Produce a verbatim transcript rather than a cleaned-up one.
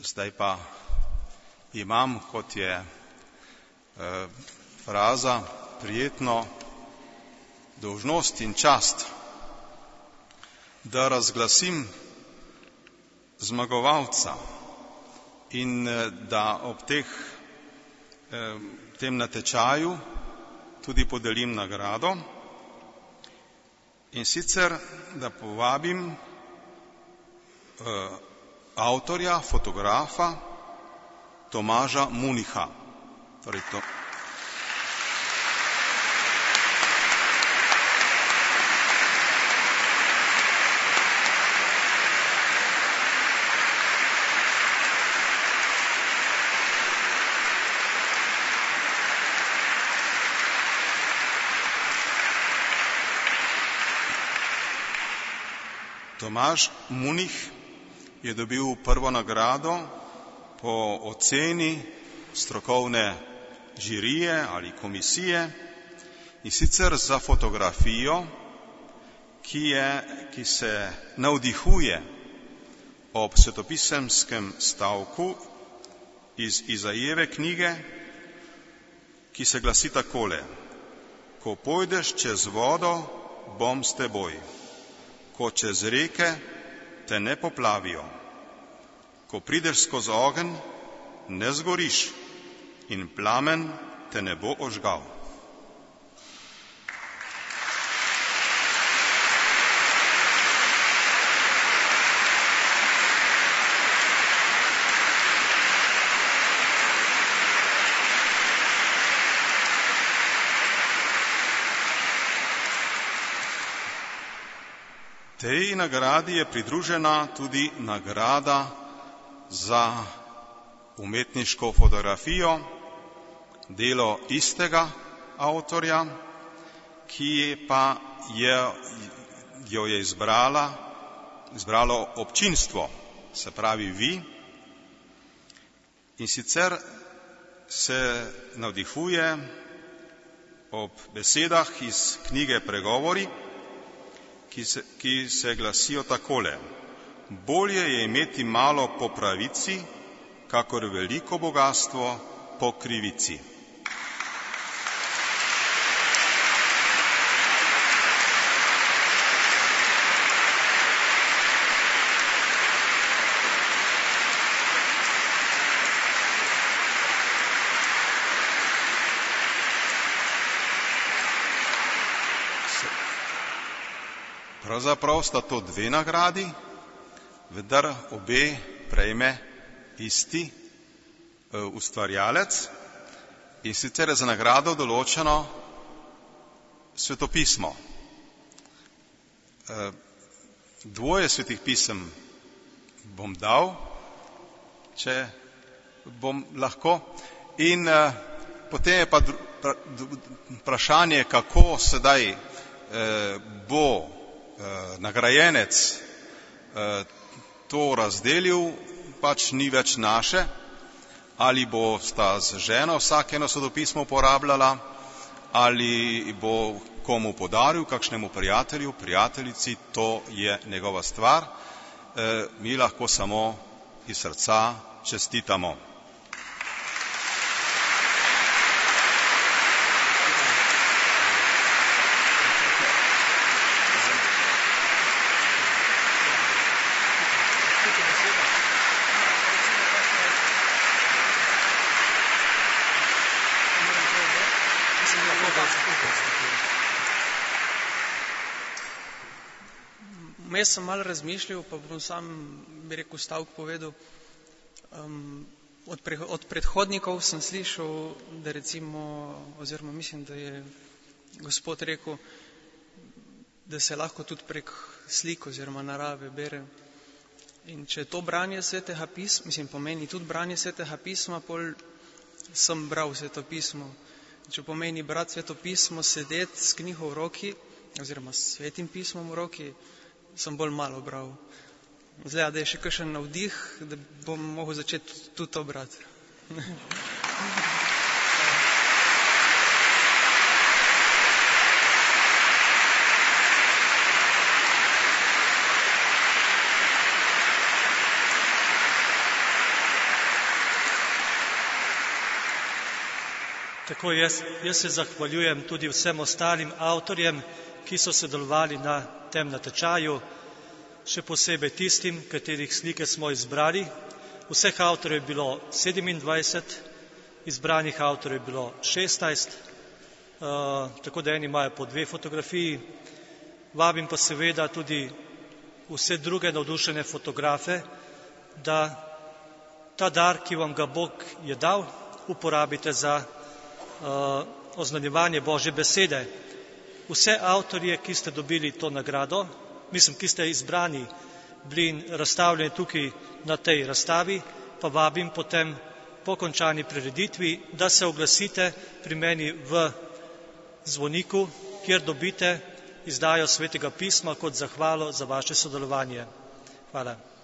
Zdaj pa imam, kot je eh, fraza, prijetno dolžnost in čast, da razglasim zmagovalca in eh, da ob teh, eh, tem natečaju tudi podelim nagrado, in sicer, da povabim eh, avtorja, fotografa Tomaža Muniha. Torej to. Tomaž Munih je dobil prvo nagrado po oceni strokovne žirije ali komisije, in sicer za fotografijo, ki, je, ki se navdihuje ob svetopisemskem stavku iz Izajeve knjige, ki se glasi takole: ko pojdeš čez vodo, bom s teboj, ko čez reke te ne poplavijo, ko prideš skozi ogenj, ne zgoriš in plamen te ne bo ožgal. Tej nagradi je pridružena tudi nagrada za umetniško fotografijo, delo istega avtorja, ki pa je, jo je izbrala, izbralo občinstvo, se pravi vi, in sicer se navdihuje ob besedah iz knjige Pregovori, ki se, ki se glasijo takole: bolje je imeti malo po pravici, kakor veliko bogastvo po krivici. Pravzaprav sta to dve nagradi, vendar obe prejme isti e, ustvarjalec, in sicer je za nagrado določeno svetopismo. E, dvoje svetih pisem bom dal, če bom lahko, in e, potem je pa vprašanje, kako sedaj e, bo nagrajenec to razdelil, pač ni več naše, ali bo sta z ženo vsak eno svetopismo uporabljala, ali bo komu podaril, kakšnemu prijatelju, prijateljici, to je njegova stvar. Mi lahko samo iz srca čestitamo. Jaz sem malo razmišljal, pa bom sam, bi rekel, stavek povedal. Um, od, pre, od predhodnikov sem slišal, da recimo, oziroma mislim, da je gospod rekel, da se lahko tudi prek slik oziroma narave bere. In če je to branje svetega pisma, mislim, pomeni tudi branje svetega pisma, pol sem bral sveto pismo. Če pomeni brati sveto pismo, sedeti s knjigo v roki, oziroma s svetim pismom v roki, sem bolj malo bral. Zgleda, da je še kakšen navdih, da bom mogel začeti tudi to brati. Tako jaz, jaz se zahvaljujem tudi vsem ostalim avtorjem, ki so sodelovali na tem natečaju, še posebej tistim, katerih slike smo izbrali. Vseh avtorjev je bilo sedemindvajset, izbranih avtorjev je bilo šestnajst, uh, tako da eni imajo po dve fotografiji. Vabim pa seveda tudi vse druge navdušene fotografe, da ta dar, ki vam ga Bog je dal, uporabite za uh, oznanjevanje Božje besede. Vse avtorje, ki ste dobili to nagrado, mislim, ki ste izbrani, bili razstavljeni tukaj na tej razstavi, pa vabim potem po končani prireditvi, da se oglasite pri meni v zvoniku, kjer dobite izdajo Svetega pisma kot zahvalo za vaše sodelovanje. Hvala.